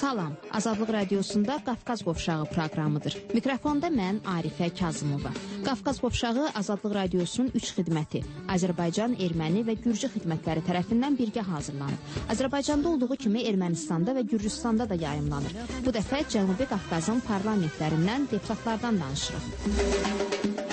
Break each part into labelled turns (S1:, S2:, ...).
S1: Salam, Azadlıq Radiosunda Qafqaz Qovşağı proqramıdır. Mikrofonda mən Arifə Kazımova. Qafqaz Qovşağı Azadlıq Radiosunun 3 xidməti, Azərbaycan, Erməni və Gürcü xidmətləri tərəfindən birgə hazırlanıb. Azərbaycanda olduğu kimi Ermənistanda və Gürcüstanda da yayımlanır. Bu dəfə Cənubi Qafqazın parlamentlərindən, deputatlardan danışırıq.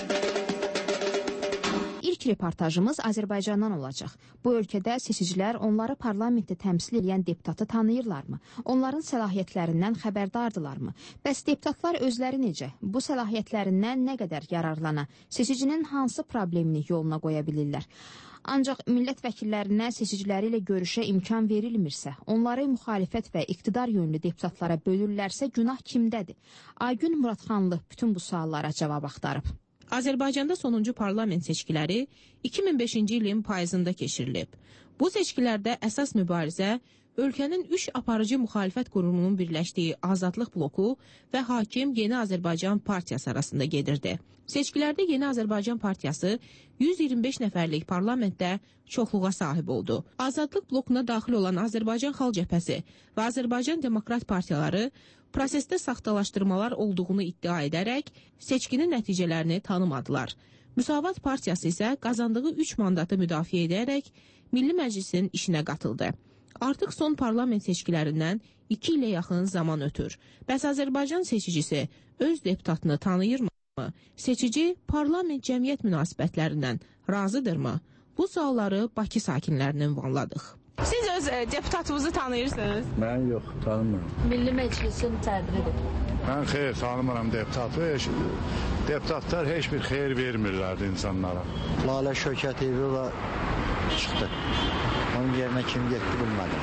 S1: İlk reportajımız Azərbaycandan olacaq. Bu ölkədə seçicilər onları parlamentdə təmsil edən deputatı tanıyırlarmı? Onların səlahiyyətlərindən xəbərdardılarmı? Bəs deputatlar özləri necə? Bu səlahiyyətlərindən nə qədər yararlana? Seçicinin hansı problemini yoluna qoya bilirlər? Ancaq millət vəkillərinə seçiciləri ilə görüşə imkan verilmirsə, onları müxalifət və iqtidar yönlü deputatlara bölürlərsə günah kimdədir? Aygün Muradxanlı bütün bu suallara cavab axtarıb.
S2: Azərbaycanda sonuncu parlament seçkiləri 2005-ci ilin payızında keçirilib. Bu seçkilərdə əsas mübarizə ölkənin 3 aparıcı müxalifət qurumunun birləşdiyi Azadlıq bloku və hakim Yeni Azərbaycan Partiyası arasında gedirdi. Seçkilərdə Yeni Azərbaycan Partiyası 125 nəfərlik parlamentdə çoxluğa sahib oldu. Azadlıq blokuna daxil olan Azərbaycan Xalq Cəbhəsi və Azərbaycan Demokrat Partiyaları prosesdə saxtalaşdırmalar olduğunu iddia edərək seçkinin nəticələrini tanımadılar. Müsavat Partiyası isə qazandığı 3 mandatı müdafiə edərək Milli Məclisin işinə qatıldı. Artıq son parlament seçkilərindən 2 ilə yaxın zaman ötür. Bəs Azərbaycan seçicisi öz deputatını tanıyırmı? Seçici parlament cəmiyyət münasibətlərindən razıdırmı? Bu sualları Bakı sakinlərindən ünvanladıq. Siz öz deputatınızı tanıyırsınız?
S3: Mən yox, tanımıram.
S1: Milli Məclisin sədridir.
S3: Mən xeyr tanımıram deputatı. Deputatlar heç bir xeyir vermirlərdi insanlara.
S4: Lalə Şökətiyevi çıxdı. Onun yerinə kim getdi bilmədim.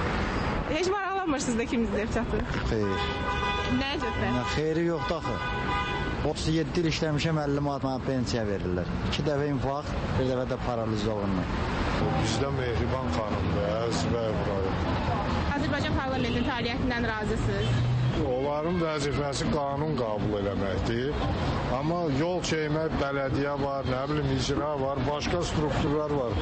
S2: Heç maraqlanmırsınız da kimdir deputatı?
S4: Xeyr.
S2: Nə cəbhə?
S4: Xeyri yoxdur axı. 37 il işləmişəm, 50 manat mənə pensiya verirlər. 2 dəfə infarkt, bir dəfə də paralizovanla.
S3: Bizdə Mehriban xanımdır, Əzbə İbrahim.
S2: Azərbaycan parlamentinin fəaliyyətindən razısınız?
S3: Onların vəzifəsi qanun qəbul eləməkdir. Amma yol çəkmək, bələdiyyə var, nə bilim icra var, başqa strukturlar var.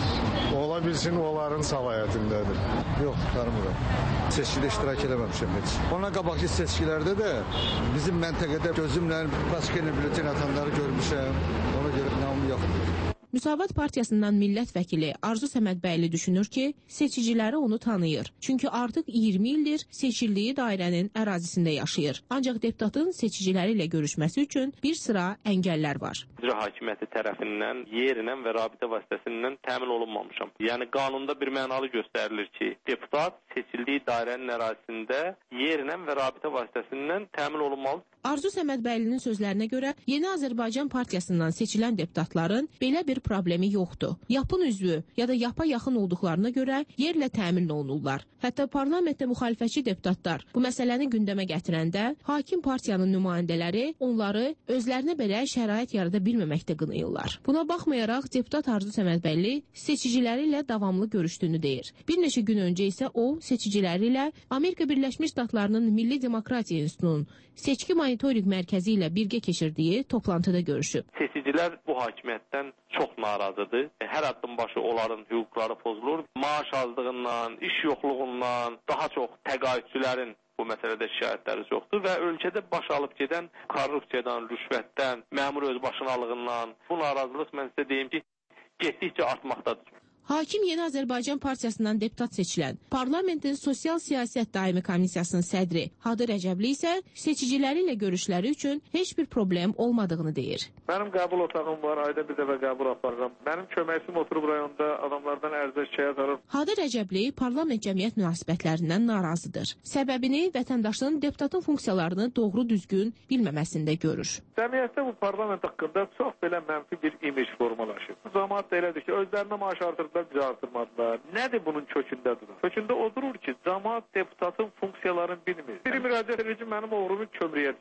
S3: Ola bilsin onların səlahiyyətindədir.
S5: Yox, tanımıram. Seçkidə iştirak eləməmişəm heç. Ona qabaqki seçkilərdə də bizim məntəqədə gözümlə Paskeni bülletin atanları görmüşəm. Ona görə inamım yoxdur.
S2: Müsavat Partiyasından millət vəkili Arzu Səmədbəyli düşünür ki, seçiciləri onu tanıyır. Çünki artıq 20 ildir seçildiyi dairənin ərazisində yaşayır. Ancaq deputatın seçiciləri ilə görüşməsi üçün bir sıra əngəllər var.
S6: İcra hakimiyyəti tərəfindən yerlə və rabitə vasitəsindən təmin olunmamışam. Yəni qanunda bir mənalı göstərilir ki, deputat seçildiyi dairənin ərazisində yerlə və rabitə vasitəsindən təmin olunmalıdır.
S2: Arzu Səmədbəylinin sözlərinə görə Yeni Azərbaycan Partiyasından seçilən deputatların belə bir problemi yoxdur. Yapın üzvü ya da yapa yaxın olduqlarına görə yerlə təmin olunurlar. Hətta parlamentdə müxalifətçi deputatlar bu məsələni gündəmə gətirəndə hakim partiyanın nümayəndələri onları özlərinə belə şərait yarada bilməməkdə qınayırlar. Buna baxmayaraq deputat Arzu Səmədbəyli seçiciləri ilə davamlı görüşdüyünü deyir. Bir neçə gün öncə isə o seçiciləri ilə Amerika Birləşmiş Ştatlarının Milli Demokratiya İnstitutunun seçki monitorinq mərkəzi ilə birgə keçirdiyi toplantıda görüşüb.
S6: Seçicilər bu hakimiyyətdən çox narazıdır. Hər addım başı onların hüquqları pozulur. Maaş azlığından, iş yoxluğundan, daha çox təqaüdçülərin bu məsələdə şikayətləri çoxdur və ölkədə baş alıb gedən korrupsiyadan, rüşvətdən, məmur özbaşınalığından bu narazılıq mən sizə deyim ki, getdikcə artmaqdadır.
S2: Hakim Yeni Azərbaycan Partiyasından deputat seçilən Parlamentin Sosial Siyasət Daimi Komissiyasının sədri Hadı Rəcəbli isə seçiciləri ilə görüşləri üçün heç bir problem olmadığını deyir.
S7: Mənim qəbul otağım var, ayda bir dəfə qəbul aparıram. Mənim köməkçim oturub rayonda adamlardan ərizə şikayət alır.
S2: Hadı Rəcəbli parlament cəmiyyət münasibətlərindən narazıdır. Səbəbini vətəndaşın deputatın funksiyalarını doğru düzgün bilməməsində görür.
S7: Cəmiyyətdə bu parlament haqqında çox belə mənfi bir imij formalaşır. Cəmaət da elədir ki, özlərinə maaş artırdılar, bizi artırmadılar. Nədir bunun kökündədir? Kökündə odur ki, cəmaət deputatın funksiyalarını bilmir. Biri müraciət edir ki, mənim oğlumu kömrüyə düzəldir.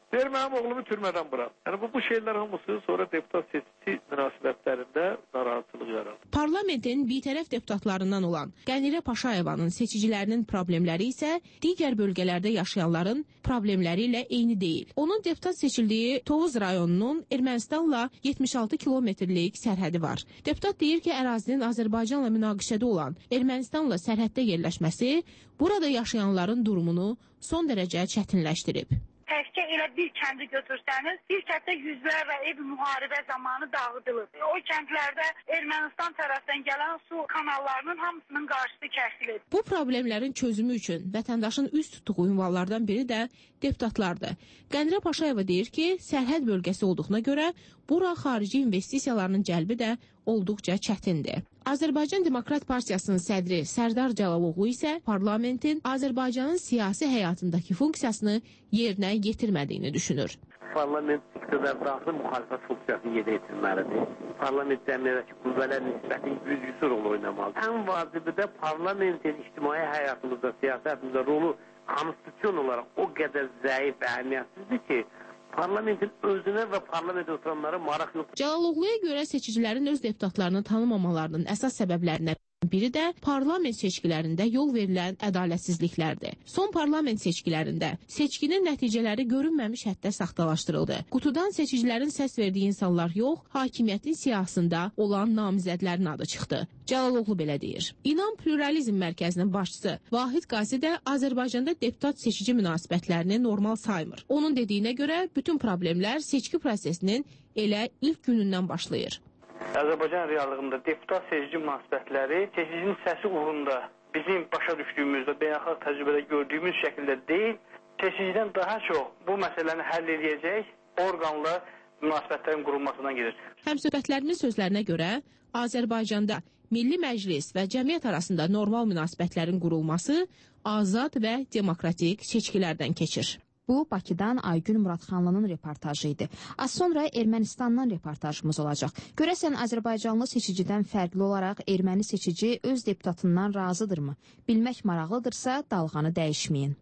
S7: Deyir, mənim oğlumu türmədən bırak. Yəni bu şeylər hamısı sonra deputat seçici münasibətlərində narahatçılıq yaradır.
S2: Parlamentin bitərəf deputatlarından olan Qənirə Paşayevanın seçicilərinin problemləri isə digər bölgələrdə yaşayanların problemləri ilə eyni deyil. Onun deputat seçildiyi Tovuz rayonunun Ermənistanla 76 kilometrlik sərhədi var. Deputat deyir ki, ərazinin Azərbaycanla münaqişədə olan Ermənistanla sərhəddə yerləşməsi burada yaşayanların durumunu son dərəcə çətinləşdirib.
S8: Təkcə elə bir kəndi götürsəniz, bir kənddə yüzlərlə ev müharibə zamanı dağıdılıb. O kəndlərdə Ermənistan tərəfdən gələn su kanallarının hamısının qarşısı kəsilib.
S2: Bu problemlərin çözümü üçün vətəndaşın üz tutduğu ünvanlardan biri də deputatlardır. Qənirə Paşayeva deyir ki, sərhəd bölgəsi olduğuna görə bura xarici investisiyalarının cəlbi də olduqca çətindir. Azərbaycan Demokrat Partiyasının sədri Sərdar Cəlaloğlu isə parlamentin Azərbaycanın siyasi həyatındakı funksiyasını yerinə yetirmədiyini düşünür.
S9: Parlament iqtidar daxili müxalifət funksiyasını yerinə yetirməlidir. Parlament cəmiyyətdəki qüvvələr nisbəti güclü rol oynamalıdır. Ən vacibi də parlamentin ictimai həyatımızda, siyasətimizdə rolu konstitusiyon olaraq o qədər zəif və əhəmiyyətsizdir ki, parlamentin özünə və parlament oturanlara maraq yoxdur.
S2: Cəlaloğluya görə seçicilərin öz deputatlarını tanımamalarının əsas səbəblərindən biri də parlament seçkilərində yol verilən ədalətsizliklərdir. Son parlament seçkilərində seçkinin nəticələri görünməmiş həddə saxtalaşdırıldı. Qutudan seçicilərin səs verdiyi insanlar yox, hakimiyyətin siyahısında olan namizədlərin adı çıxdı. Cəlaloğlu belə deyir. İnam Pluralizm Mərkəzinin başçısı Vahid Qazi də Azərbaycanda deputat seçici münasibətlərini normal saymır. Onun dediyinə görə bütün problemlər seçki prosesinin elə ilk günündən başlayır.
S9: Azərbaycan reallığında deputat seçici münasibətləri seçicinin səsi uğrunda bizim başa düşdüyümüz və beynəlxalq təcrübədə gördüyümüz şəkildə deyil, seçicidən daha çox bu məsələni həll edəcək orqanla münasibətlərin qurulmasından gedir.
S2: Həmsöhbətlərinin sözlərinə görə Azərbaycanda Milli Məclis və cəmiyyət arasında normal münasibətlərin qurulması azad və demokratik seçkilərdən keçir.
S1: Bu, Bakıdan Aygün Muradxanlının reportajı idi. Az sonra Ermənistandan reportajımız olacaq. Görəsən, Azərbaycanlı seçicidən fərqli olaraq erməni seçici öz deputatından razıdırmı? Bilmək maraqlıdırsa, dalğanı dəyişməyin.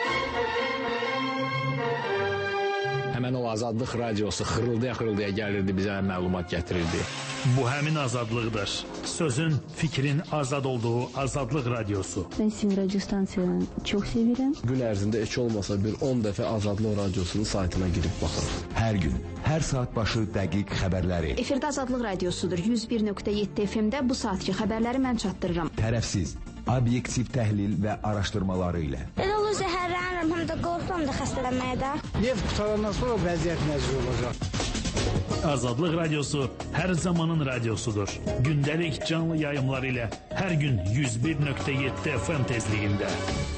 S10: Həmən o Azadlıq radiosu xırıldaya gəlirdi, bizə məlumat gətirirdi.
S11: Bu həmin azadlıqdır. Sözün, fikrin azad olduğu Azadlıq radiosu.
S12: Ben sizin radyo stansiyonu çok severim.
S10: Gün ərzində heç olmasa bir 10 dəfə Azadlıq radiosunun saytına girib baxırıq.
S13: Hər gün, hər saat başı dəqiq xəbərləri.
S1: Efirdə Azadlıq radiosudur. 101.7 FM-də bu saatki xəbərləri mən çatdırıram.
S13: Tərəfsiz, obyektiv təhlil və araşdırmaları ilə.
S14: Elə olur zəhərlənirəm, həm də qorxuram da xəstələnməyə də.
S15: Neft qutarandan sonra vəziyyət nəzir olacaq.
S11: Azadlıq radiosu hər zamanın radiosudur. Gündəlik canlı yayımlar ilə hər gün 101.7 FM tezliyində.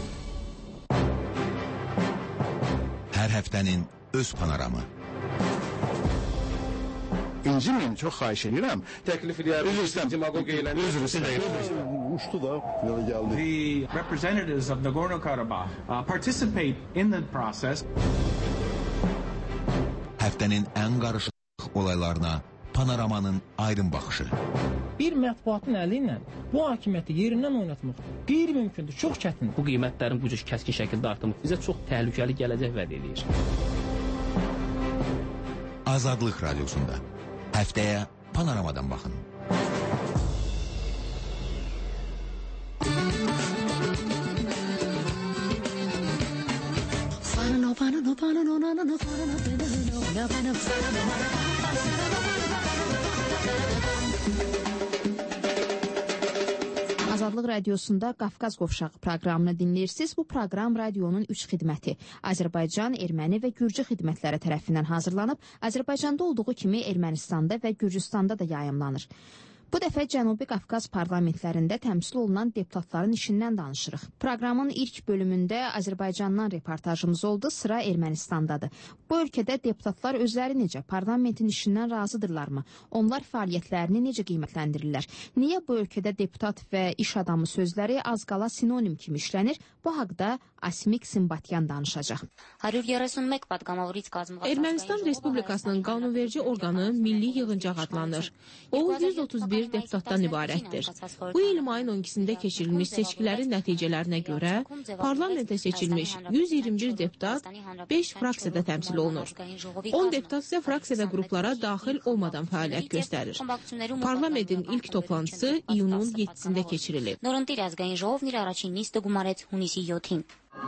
S13: Hər həftənin öz panoramı.
S16: İncimin, çox xahiş edirəm. Təklif edərəm. Üzr istəyirəm, demagog eyləni. Üzr istəyirəm.
S3: Uçdu da, yola gəldi.
S17: The representatives of Nagorno-Karabakh participate in the process.
S13: Həftənin ən qarışıq olaylarına panoramanın aydın baxışı.
S18: Bir mətbuatın əli ilə bu hakimiyyəti yerindən oynatmaq qeyri-mümkündür, çox çətindir.
S19: Bu qiymətlərin bu cür kəskin şəkildə artımı bizə çox təhlükəli gələcək vəd edir.
S13: Azadlıq radiosunda həftəyə panoramadan baxın.
S1: Azadlıq radiosunda Qafqaz qovşağı proqramını dinləyirsiniz. Bu proqram radionun 3 xidməti Azərbaycan, Erməni və Gürcü xidmətləri tərəfindən hazırlanıb, Azərbaycanda olduğu kimi Ermənistanda və Gürcüstanda da yayımlanır. Bu dəfə Cənubi Qafqaz parlamentlərində təmsil olunan deputatların işindən danışırıq. Proqramın ilk bölümündə Azərbaycandan reportajımız oldu, sıra Ermənistandadır. Bu ölkədə deputatlar özləri necə, parlamentin işindən razıdırlarmı? Onlar fəaliyyətlərini necə qiymətləndirirlər? Niyə bu ölkədə deputat və iş adamı sözləri az qala sinonim kimi işlənir? Bu haqda Asmik Simbatyan danışacaq.
S2: Ermənistan Respublikasının qanunverici orqanı Milli Yığıncaq adlanır. O, 131 121 deputatdan ibarətdir. Bu il mayın 12-sində keçirilmiş seçkilərin nəticələrinə görə parlamentə seçilmiş 121 deputat 5 fraksiyada təmsil olunur. 10 deputat isə fraksiya və qruplara daxil olmadan fəaliyyət göstərir. Parlamentin ilk toplantısı iyunun 7-sində keçirilib.
S20: Նորընտիր ազգային ժողովն իր առաջին նիստը գումարեց հունիսի 7-ին.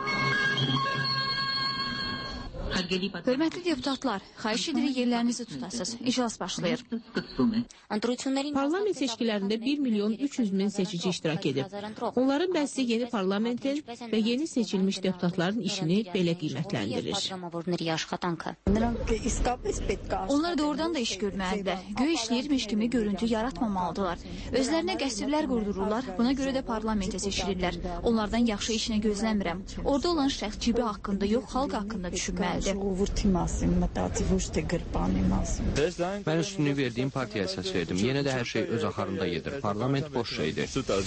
S21: Hörmətli deputatlar, xahiş edirik yerlərinizi tutasınız. İclas başlayır.
S2: Parlament seçkilərində 1.300.000 seçici iştirak edib. Onların bəzi yeni parlamentin və yeni seçilmiş deputatların işini belə qiymətləndirir.
S21: Onlar doğrudan da iş görməlidir. Göy işləyirmiş kimi görüntü yaratmamalıdırlar. Özlərinə qəsrlər qurdururlar, buna görə də parlamentə seçilirlər. Onlardan yaxşı işini gözləmirəm. Orada olan şəxs cibi haqqında yox, xalq haqqında düşünməlidir.
S22: Mən üstünlüyü verdiyim partiyaya səs verdim. Yenə də hər şey öz axarında gedir. Parlament boş şeydir.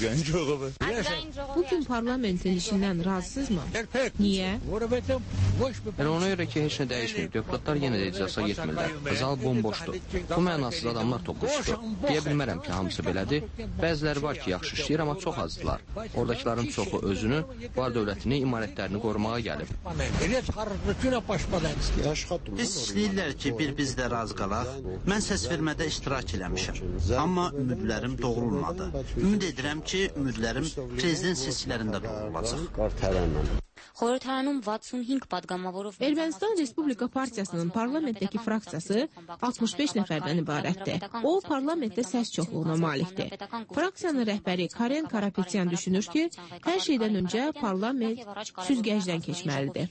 S2: Bugün parlamentin işindən razısınızmı? Niyə?
S22: Yəni ona görə ki, heç nə dəyişmir. Deputatlar yenə də iclasa getmirlər. Zal bomboşdur. Bu mənasız adamlar topluşdur. Deyə bilmərəm ki, hamısı belədir. Bəziləri var ki, yaxşı işləyir, amma çox azdılar. Oradakilərin çoxu özünü, var dövlətini, imarətlərini qorumağa gəlib.
S23: Biz istəyirlər ki, biz də razı qalaq. Mən səs vermədə iştirak eləmişəm. Amma ümidlərim doğrulmadı. Ümid edirəm ki, ümidlərim prezident seçkilərində doğrulacaq.
S2: Ermənistan Respublika Partiyasının parlamentdəki fraksiyası 65 nəfərdən ibarətdir. O, parlamentdə səs çoxluğuna malikdir. Fraksiyanın rəhbəri Karen Karapetyan düşünür ki, hər şeydən öncə parlament süzgəcdən keçməlidir.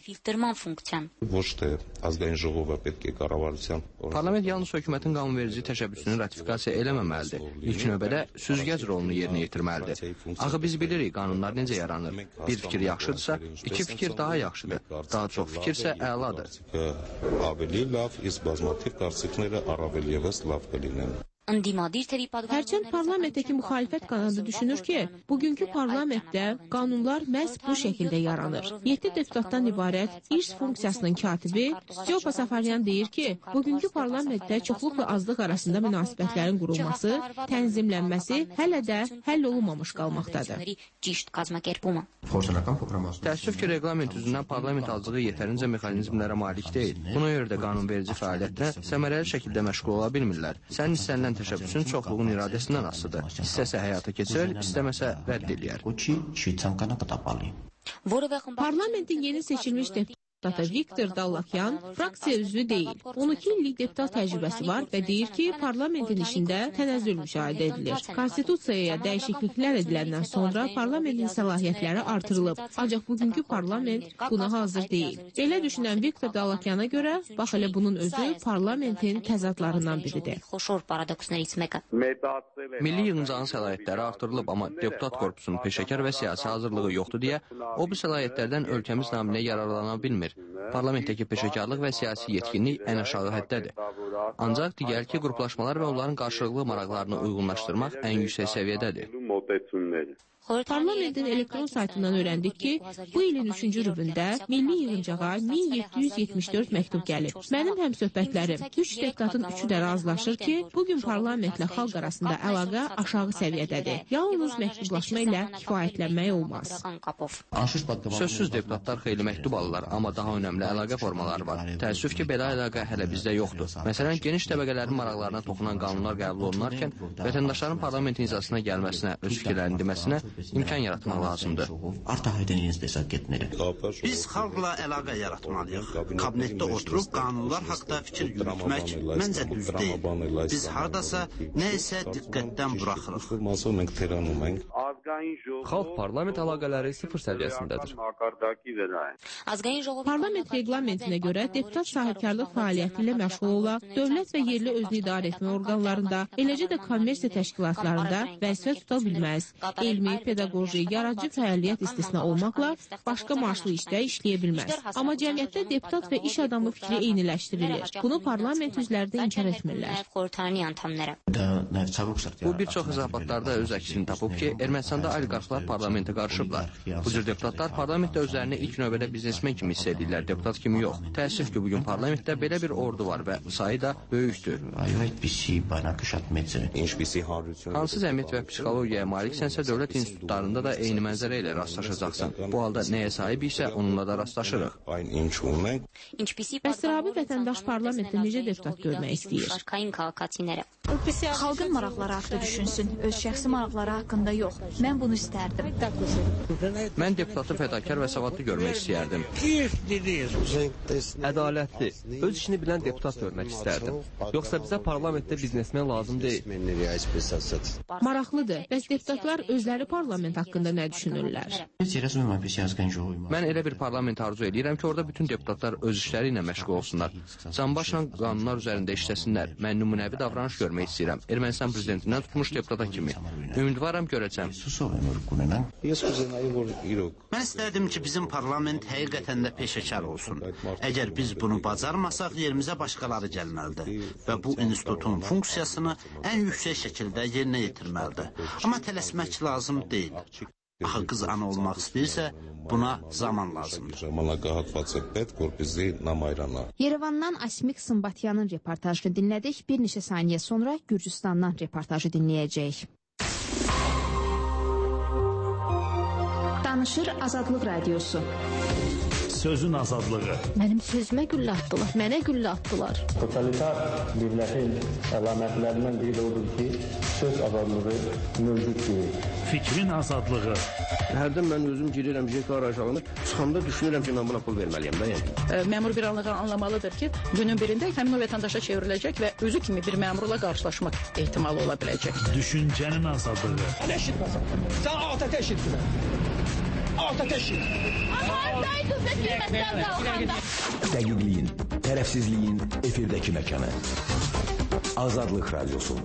S22: Parlament yalnız hökumətin qanunverici təşəbbüsünü ratifikasiya eləməməlidir. İlk növbədə süzgəc rolunu yerinə yetirməlidir. Axı biz bilirik qanunlar necə yaranır. Bir fikir yaxşıdırsa, iki fikir daha yaxşıdır. Daha çox fikirsə əladır.
S2: Hərçənd parlamentdəki müxalifət qanadı düşünür ki, bugünkü parlamentdə qanunlar məhz bu şəkildə yaranır. 7 deputatdan ibarət irs funksiyasının katibi Styopa Safaryan deyir ki, bugünkü parlamentdə çoxluqla azlıq arasında münasibətlərin qurulması, tənzimlənməsi hələ də həll olunmamış qalmaqdadır.
S22: Təəssüf ki, reqlament üzündən parlament azlığı yetərincə mexanizmlərə malik deyil. Buna görə də qanunverici fəaliyyətlə səmərəli şəkildə məşğul ola bilmirlər. Sənin hissənilən təşəbbüsün çoxluğun iradəsindən asılıdır. İstəsə həyata keçirər, istəməsə rədd eləyər.
S2: Parlamentin yeni seçilmiş deputatı Viktor Dallakyan fraksiya üzvü deyil. 12 illik deputat təcrübəsi var və deyir ki, parlamentin işində tənəzzül müşahidə edilir. Konstitusiyaya dəyişikliklər ediləndən sonra parlamentin səlahiyyətləri artırılıb. Ancaq bugünkü parlament buna hazır deyil. Belə düşünən Viktor Dallakyana görə, bax elə bunun özü parlamentin təzadlarından biridir.
S22: Milli yığıncağın səlahiyyətləri artırılıb, amma deputat korpusunun peşəkar və siyasi hazırlığı yoxdur deyə o bu səlahiyyətlərdən ölkəmiz naminə yararlana bilmir. Parlamentdəki peşəkarlıq və siyasi yetkinlik ən aşağı həddədir. Ancaq digər ki, qruplaşmalar və onların qarşılıqlı maraqlarını uyğunlaşdırmaq ən yüksək səviyyədədir.
S2: Parlamentin elektron saytından öyrəndik ki, bu ilin 3-cü rübündə milli yığıncağa 1774 məktub gəlib. Mənim həmsöhbətlərim 3 deputatın 3-ü də razılaşır ki, bugün parlamentlə xalq arasında əlaqə aşağı səviyyədədir. Yalnız məktublaşma ilə kifayətlənmək olmaz.
S22: Sözsüz deputatlar xeyli məktub alırlar, amma daha önəmli əlaqə formaları var. Təəssüf ki, belə əlaqə hələ bizdə yoxdur. Məsələn, geniş təbəqələrin maraqlarına toxunan qanunlar qəbul olunarkən, vətəndaşların parlament iclasına gəlməsinə, öz fikirlərini deməsinə imkan yaratmaq lazımdır.
S23: Biz xalqla əlaqə yaratmalıyıq. Kabinetdə oturub qanunlar haqda fikir yürütmək məncə düz deyil. Biz haradasa nə isə diqqətdən buraxırıq.
S24: Xalq parlament əlaqələri sıfır səviyyəsindədir.
S2: Parlament reqlamentinə görə deputat sahibkarlıq fəaliyyəti ilə məşğul ola, dövlət və yerli özünü idarə etmə orqanlarında, eləcə də kommersiya təşkilatlarında vəzifə tuta bilməz. Elmi, pedaqoji, yaradıcı fəaliyyət istisna olmaqla başqa maaşlı işdə işləyə bilməz. Amma cəmiyyətdə deputat və iş adamı fikri eyniləşdirilir. Bunu parlament üzvləri də inkar etmirlər.
S22: Bu bir çox izahatlarda öz əksini tapıb ki, Ermənistan Ermənistanda oliqarxlar parlamentə qarışıblar. Bu cür deputatlar parlamentdə özlərini ilk növbədə biznesmen kimi hiss edirlər, deputat kimi yox. Təəssüf ki, bugün parlamentdə belə bir ordu var və sayı da böyükdür. Hansı zəmiyyət və psixologiyaya maliksənsə dövlət institutlarında da eyni mənzərə ilə rastlaşacaqsan. Bu halda nəyə sahib isə onunla da rastlaşırıq.
S2: Bəs Rabi vətəndaş parlamentdə necə deputat görmək istəyir?
S21: Xalqın maraqları haqqında düşünsün, öz şəxsi maraqları haqqında yox. Mən bunu istərdim.
S22: Mən deputatı fədakar və savadlı görmək istəyərdim.
S24: Ədalətli, öz işini bilən deputat görmək istərdim. Yoxsa bizə parlamentdə biznesmen lazım deyil.
S2: Maraqlıdır. Bəs deputatlar özləri parlament haqqında nə düşünürlər?
S22: Mən elə bir parlament arzu edirəm ki, orada bütün deputatlar öz işləri ilə məşğul olsunlar. Canbaşla qanunlar üzərində işləsinlər. Mən nümunəvi davranış görmək istəyirəm. Ermənistan prezidentindən tutmuş deputata kimi. Ümidvaram görəcəm.
S23: Mən istərdim ki, bizim parlament həqiqətən də peşəkar olsun. Əgər biz bunu bacarmasaq, yerimizə başqaları gəlməlidir və bu institutun funksiyasını ən yüksək şəkildə yerinə yetirməlidir. Amma tələsmək lazım deyil. Axı qız ana olmaq istəyirsə, buna zaman lazımdır.
S1: Yerevandan Asmik Sımbatyanın reportajını dinlədik. Bir neçə saniyə sonra Gürcüstandan reportajı dinləyəcəyik. Danışır Azadlıq Radiosu.
S11: Sözün azadlığı.
S4: Mənim sözümə güllə atdılar, mənə güllə atdılar.
S5: Totalitar dövlətin əlamətlərindən biri də odur ki, söz azadlığı mövcud deyil.
S11: Fikrin azadlığı.
S16: Hərdən mən özüm girirəm JK aracılığını, çıxanda düşünürəm ki, mən buna pul verməliyəm da yəni.
S4: Məmur bir anlığa anlamalıdır ki, günün birində həmin o vətəndaşa çevriləcək və özü kimi bir məmurla qarşılaşmaq ehtimalı ola biləcək.
S11: Düşüncənin azadlığı.
S18: Sən eşitməsən, sən ATƏT eşitmə.
S6: Dəqiqliyin, tərəfsizliyin efirdəki məkanı. Azadlıq Radiosu.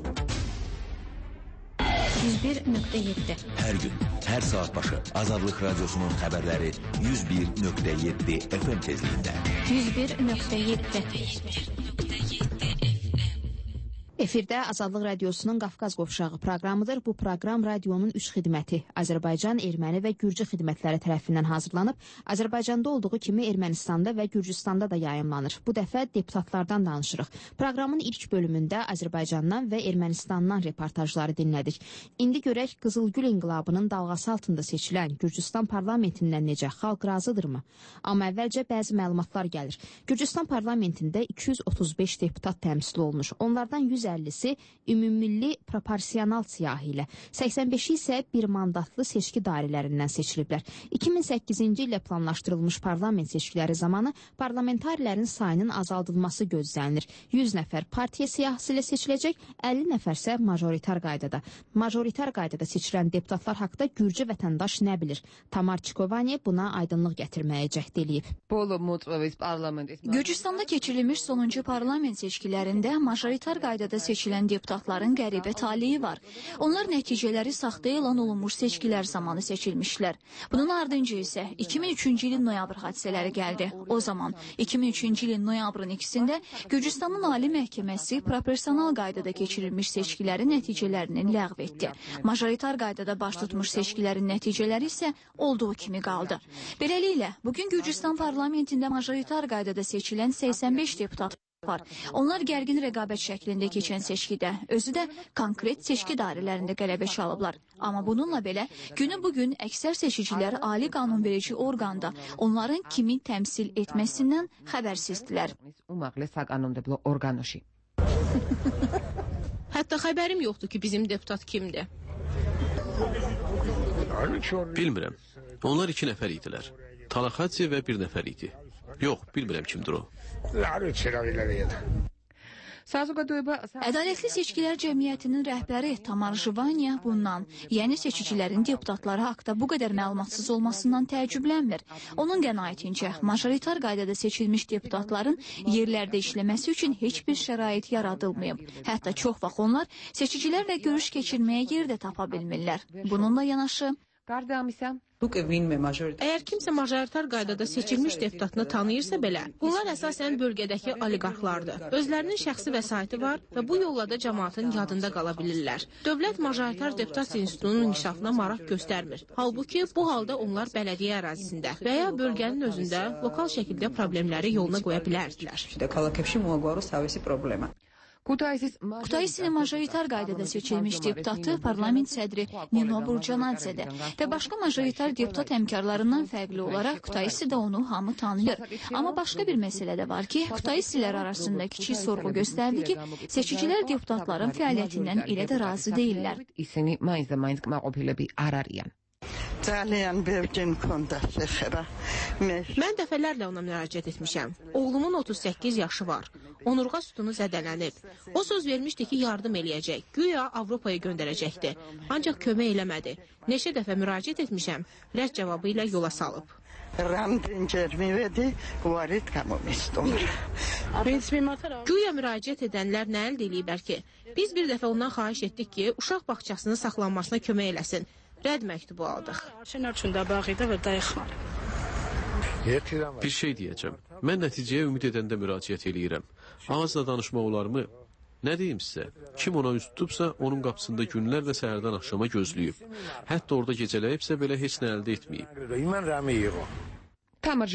S21: 101.7
S6: Hər gün, hər saat başı Azadlıq Radiosunun xəbərləri 101.7 FM tezliyində.
S21: 101.7
S1: Efirdə Azadlıq Radiosunun Qafqaz Qovşağı proqramıdır. Bu proqram radionun 3 xidməti Azərbaycan, Erməni və Gürcü xidmətləri tərəfindən hazırlanıb. Azərbaycanda olduğu kimi Ermənistanda və Gürcüstanda da yayımlanır. Bu dəfə deputatlardan danışırıq. Proqramın ilk bölümündə Azərbaycandan və Ermənistandan reportajları dinlədik. İndi görək Qızılgül İnqilabının dalğası altında seçilən Gürcüstan parlamentindən necə, xalq razıdırmı? Amma əvvəlcə bəzi məlumatlar gəlir. Gürcüstan parlamentində 235 deputat təmsil olunmuş. Onlardan 150-si ümummilli proporsional siyahı ilə, 85-i isə bir mandatlı seçki dairələrindən seçiliblər. 2008-ci illə planlaşdırılmış parlament seçkiləri zamanı parlamentarilərin sayının azaldılması gözlənilir. 100 nəfər partiya siyahısı ilə seçiləcək, 50 nəfərsə majoritar qaydada. Majoritar qaydada seçilən deputatlar haqqında Gürcü vətəndaş nə bilir? Tamar Çikovani buna aydınlıq gətirməyə cəhd eləyib.
S21: Gürcüstanda keçirilmiş sonuncu parlament seçkilərində majoritar qaydada seçilən deputatların qəribə taleyi var. Onlar nəticələri saxta elan olunmuş seçkilər zamanı seçilmişlər. Bunun ardınca isə 2003-cü ilin noyabr hadisələri gəldi. O zaman 2003-cü ilin noyabrın 2-sində Gürcüstanın Ali Məhkəməsi proporsional qaydada keçirilmiş seçkilərin nəticələrini ləğv etdi. Majoritar qaydada baş tutmuş seçkilərin nəticələri isə olduğu kimi qaldı. Beləliklə, bugün Gürcüstan parlamentində majoritar qaydada seçilən 85 deputat var. Onlar gərgin rəqabət şəklində keçən seçkidə, özü də konkret seçki dairələrində qələbə çalıblar. Amma bununla belə, günü bugün əksər seçicilər ali qanunverici orqanda onların kimi təmsil etməsindən xəbərsizdilər.
S2: Hətta xəbərim yoxdur ki, bizim deputat kimdir.
S7: Bilmirəm. Onlar 2 nəfər idilər. Talaxadze və 1 nəfər idi. Yox, bilmirəm kimdir o.
S21: Ədalətli Seçkilər Cəmiyyətinin rəhbəri Tamar Jvaniya bundan, yəni seçicilərin deputatları haqda bu qədər məlumatsız olmasından təəccüblənmir. Onun qənaətincə, majoritar qaydada seçilmiş deputatların yerlərdə işləməsi üçün heç bir şərait yaradılmayıb. Hətta çox vaxt onlar seçicilərlə görüş keçirməyə yer də tapa bilmirlər. Bununla yanaşı,
S2: Əgər kimsə majoritar qaydada seçilmiş deputatını tanıyırsa belə, bunlar əsasən bölgədəki oliqarxlardır. Özlərinin şəxsi vəsaiti var və bu yolla da cəmaatın yadında qala bilirlər. Dövlət majoritar deputat institutunun inkişafına maraq göstərmir. Halbuki bu halda onlar bələdiyyə ərazisində və ya bölgənin özündə lokal şəkildə problemləri yoluna qoya bilərdilər.
S21: Kutaisinin majoritar qaydada seçilmiş deputatı parlament sədri Nino Burcanadzedir və başqa majoritar deputat həmkarlarından fərqli olaraq Kutaisi də onu hamı tanıyır. Amma başqa bir məsələ də var ki, Kutaisilər arasında kiçik sorğu göstərdi ki, seçicilər deputatların fəaliyyətindən elə də razı deyirlər.
S2: Mən dəfələrlə ona müraciət etmişəm. Oğlumun 38 yaşı var. Onurğa sütunu zədələnib. O söz vermişdi ki, yardım eləyəcək. Güya Avropaya göndərəcəkdi. Ancaq kömək eləmədi. Neçə dəfə müraciət etmişəm. Rədd cavabı ilə yola salıb. Güya müraciət edənlər nə əldə eləyiblər ki? Biz bir dəfə ondan xahiş etdik ki, uşaq bağçasının saxlanmasına kömək eləsin. Rədd məktubu aldıq.
S7: Bir şey deyəcəm. Mən nəticəyə ümid edəndə müraciət eləyirəm. Ağızla danışmaq olarmı? Nə deyim sizə? Kim ona üst tutubsa, onun qapısında günlərlə səhərdən axşama gözləyib. Hətta orada gecələyibsə belə heç nə əldə etməyib.
S21: Tamar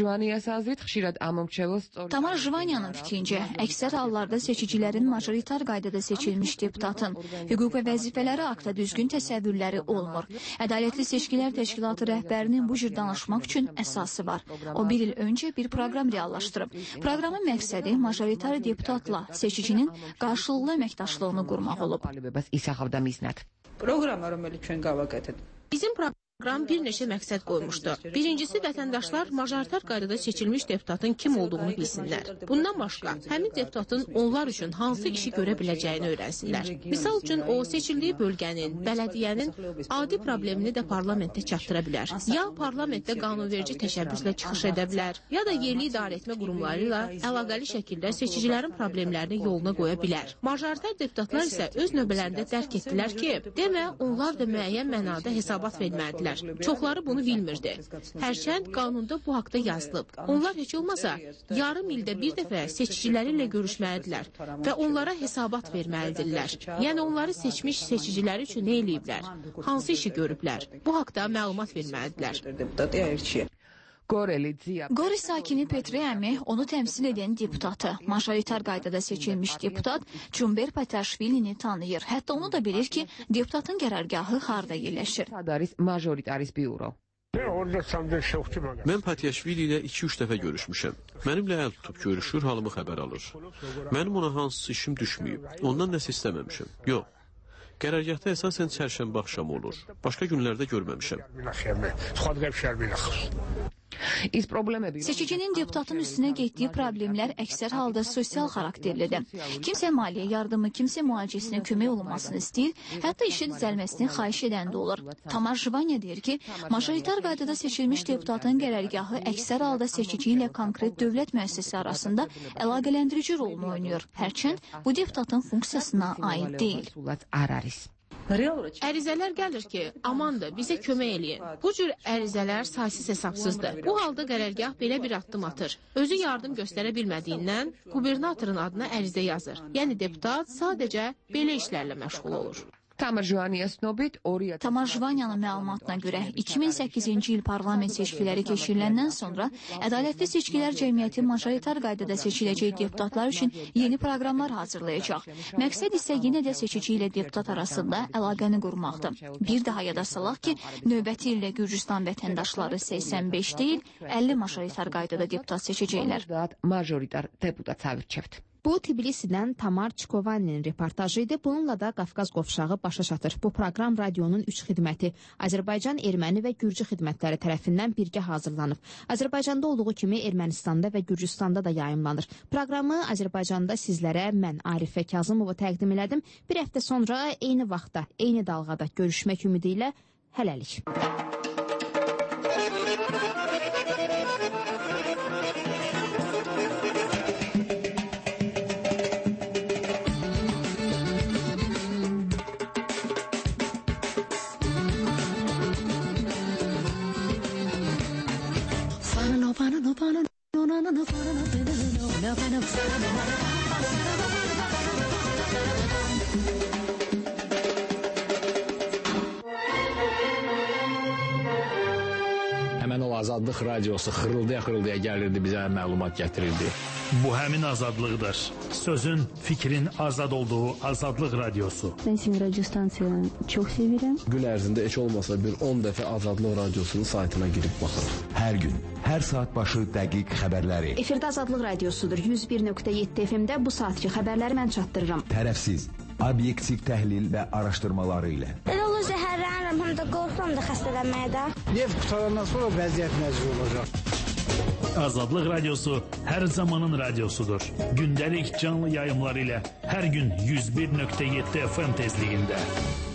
S21: Jvanyanın fikrincə, əksər hallarda seçicilərin majoritar qaydada seçilmiş deputatın hüquq və vəzifələri haqda düzgün təsəvvürləri olmur. Ədalətli Seçkilər Təşkilatı rəhbərinin bu cür danışmaq üçün əsası var. O bir il öncə bir proqram reallaşdırıb. Proqramın məqsədi majoritar deputatla seçicinin qarşılıqlı əməkdaşlığını qurmaq olub.
S2: Bizim proqram bir neçə məqsəd qoymuşdu. Birincisi, vətəndaşlar majoritar qaydada seçilmiş deputatın kim olduğunu bilsinlər. Bundan başqa, həmin deputatın onlar üçün hansı işi görə biləcəyini öyrənsinlər. Misal üçün, o seçildiyi bölgənin, bələdiyyənin adi problemini də parlamentdə çatdıra bilər. Ya parlamentdə qanunverici təşəbbüslə çıxış edə bilər, ya da yerli idarə etmə qurumları ilə əlaqəli şəkildə seçicilərin problemlərini yoluna qoya bilər. Majoritar deputatlar isə öz növbələrində dərk etdilər ki, demə onlar da müəyyən mənada hesabat verməlidirlər. Çoxları bunu bilmirdi. Hərçənd qanunda bu haqda yazılıb. Onlar heç olmasa yarım ildə bir dəfə seçiciləri ilə görüşməlidirlər və onlara hesabat verməlidirlər. Yəni onları seçmiş seçiciləri üçün nə eləyiblər? Hansı işi görüblər? Bu haqda məlumat verməlidirlər.
S21: Qori sakini Petri Əmi onu təmsil edən deputatı, majoritar qaydada seçilmiş deputat Cumber Pataşvilini tanıyır. Hətta onu da bilir ki, deputatın qərargahı harda yerləşir.
S7: Mən Patiaşvili ilə 2-3 dəfə görüşmüşəm. Mənimlə əl tutub görüşür, halımı xəbər alır. Mənim ona hansısı işim düşməyib. Ondan nəsə istəməmişəm. Yox. Qərargahda əsasən çərşənbə axşamı olur. Başqa günlərdə görməmişəm.
S21: Seçicinin deputatın üstünə getdiyi problemlər əksər halda sosial xarakterlidir. Kimsə maliyyə yardımı, kimsə müalicəsinə kömək olunmasını istəyir, hətta işə düzəlməsini xahiş edən də olur. Tamar Jvanya deyir ki, majoritar qaydada seçilmiş deputatın qərargahı əksər halda seçici ilə konkret dövlət müəssisəsi arasında əlaqələndirici rolunu oynayır. Hərçənd bu deputatın funksiyasına aid deyil.
S2: Ərizələr gəlir ki, amandır, bizə kömək eləyin. Bu cür ərizələr saysız hesabsızdır. Bu halda qərargah belə bir addım atır. Özü yardım göstərə bilmədiyindən qubernatorun adına ərizə yazır. Yəni deputat sadəcə belə işlərlə məşğul olur.
S21: Tamar Jvanyanın məlumatına görə 2008-ci il parlament seçkiləri keçiriləndən sonra Ədalətli Seçkilər Cəmiyyəti majoritar qaydada seçiləcək deputatlar üçün yeni proqramlar hazırlayacaq. Məqsəd isə yenə də seçici ilə deputat arasında əlaqəni qurmaqdır. Bir daha yada salaq ki, növbəti ildə Gürcüstan vətəndaşları 85 deyil, 50 majoritar qaydada deputat seçəcəklər.
S1: Bu, Tbilisidən Tamar Çikovaninin reportajı idi. Bununla da Qafqaz qovşağı başa çatır. Bu proqram radionun 3 xidməti Azərbaycan, Erməni və Gürcü xidmətləri tərəfindən birgə hazırlanıb. Azərbaycanda olduğu kimi Ermənistanda və Gürcüstanda da yayımlanır. Proqramı Azərbaycanda sizlərə mən Arifə Kazımova təqdim elədim. Bir həftə sonra eyni vaxtda, eyni dalğada görüşmək ümidi ilə hələlik.
S8: Həmən o Azadlıq radiosu xırıldaya-xırıldaya gəlirdi, bizə məlumat gətirirdi.
S11: Bu həmin azadlıqdır. Sözün, fikrin azad olduğu Azadlıq radiosu.
S9: Ben seni radyo stansiyalarını çok severim.
S8: Gün ərzində heç olmasa bir 10 dəfə Azadlıq radiosunun saytına girib baxır.
S13: Hər gün, hər saat başı dəqiq xəbərləri.
S1: Efirdə Azadlıq radiosudur. 101.7 FM-də bu saatki xəbərləri mən çatdırıram.
S13: Tərəfsiz, obyektiv təhlil və araşdırmaları ilə.
S14: Elə olur zəhərlənirəm, həm də qorxuram da xəstələnməyə də.
S15: Neft qutarandan sonra vəziyyət necə olacaq?
S11: Azadlıq radiosu hər zamanın radiosudur. Gündəlik canlı yayımlar ilə hər gün 101.7 FM tezliyində.